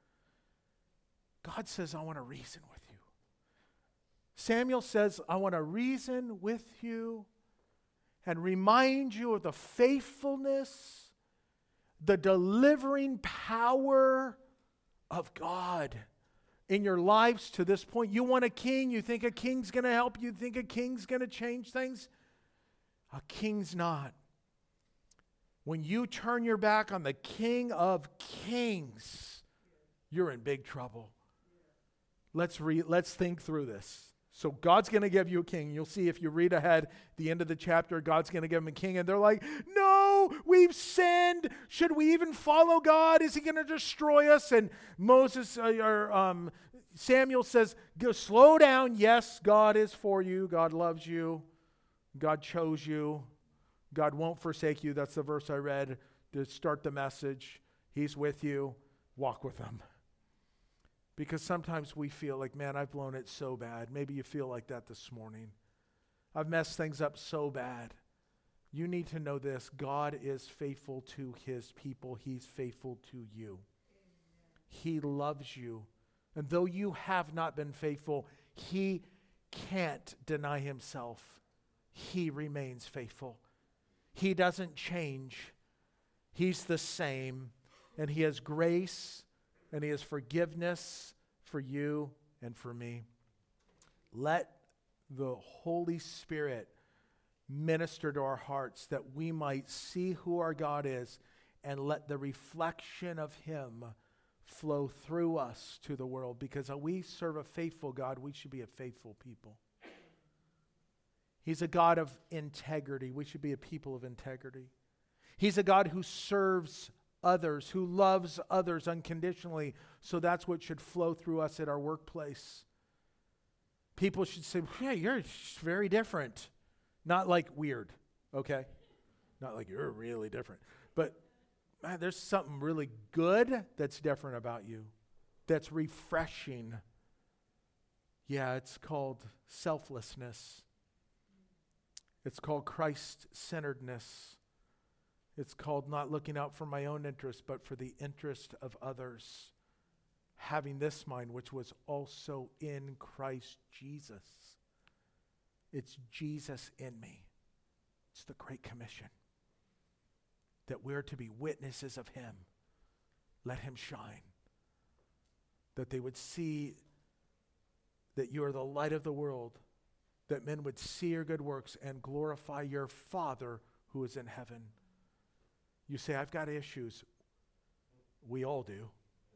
God says, I want to reason with you. Samuel says, I want to reason with you and remind you of the faithfulness, the delivering power of God. in your lives to this point. You want a king. You think a king's going to help. You think a king's going to change things. A king's not. When you turn your back on the King of Kings, you're in big trouble. Let's read, let's think through this. So God's going to give you a king. You'll see if you read ahead, the end of the chapter, God's going to give them a king. And they're like, no, we've sinned. Should we even follow God? Is he going to destroy us? And Moses, uh, or um, Samuel says, go slow down. Yes, God is for you. God loves you. God chose you. God won't forsake you. That's the verse I read to start the message. He's with you. Walk with him. Because sometimes we feel like, man, I've blown it so bad. Maybe you feel like that this morning. I've messed things up so bad. You need to know this. God is faithful to his people. He's faithful to you. Amen. He loves you. And though you have not been faithful, he can't deny himself. He remains faithful. He doesn't change. He's the same. And he has grace and he has forgiveness for you and for me. Let the Holy Spirit minister to our hearts that we might see who our God is, and let the reflection of him flow through us to the world. Because we serve a faithful God, we should be a faithful people. He's a God of integrity. We should be a people of integrity. He's a God who serves others, who loves others unconditionally. So that's what should flow through us at our workplace. People should say, yeah, you're very different. Not like weird, okay? Not like you're really different. But man, there's something really good that's different about you. That's refreshing. Yeah, it's called selflessness. It's called Christ-centeredness. It's called not looking out for my own interest, but for the interest of others. Having this mind, which was also in Christ Jesus. It's Jesus in me. It's the Great Commission. That we're to be witnesses of him. Let him shine. That they would see that you are the light of the world. That men would see your good works and glorify your Father who is in heaven. You say, I've got issues. We all do.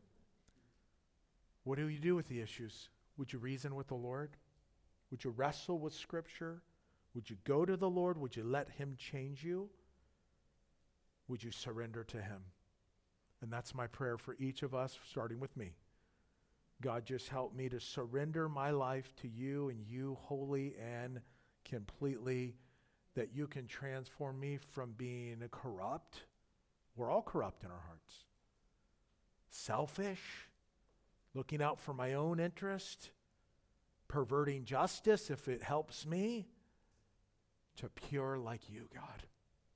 What do you do with the issues? Would you reason with the Lord? Would you wrestle with Scripture? Would you go to the Lord? Would you let him change you? Would you surrender to him? And that's my prayer for each of us, starting with me. God, just help me to surrender my life to you and you wholly and completely, that you can transform me from being corrupt. We're all corrupt in our hearts. Selfish, looking out for my own interest, perverting justice if it helps me, to pure like you, God.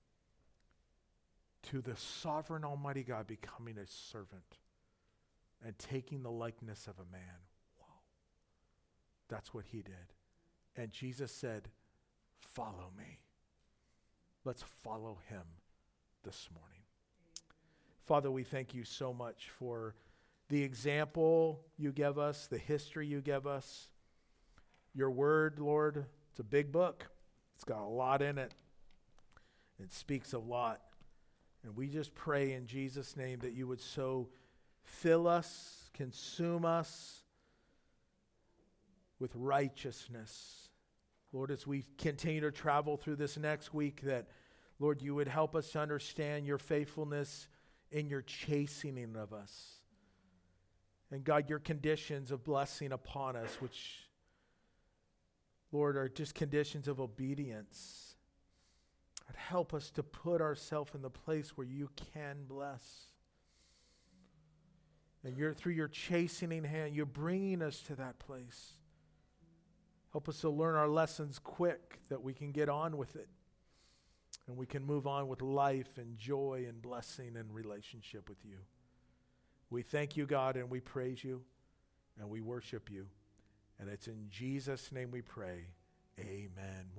To the sovereign Almighty God, becoming a servant and taking the likeness of a man. Whoa. That's what he did. And Jesus said, follow me. Let's follow him this morning. Father, we thank you so much for the example you give us, the history you give us. Your word, Lord, it's a big book. It's got a lot in it. It speaks a lot. And we just pray in Jesus' name that you would so fill us, consume us with righteousness. Lord, as we continue to travel through this next week, that, Lord, you would help us to understand your faithfulness in your chastening of us. And God, your conditions of blessing upon us, which, Lord, are just conditions of obedience. God, help us to put ourselves in the place where you can bless. And you're, through your chastening hand, you're bringing us to that place. Help us to learn our lessons quick, that we can get on with it. And we can move on with life and joy and blessing and relationship with you. We thank you, God, and we praise you, and we worship you. And it's in Jesus' name we pray. Amen.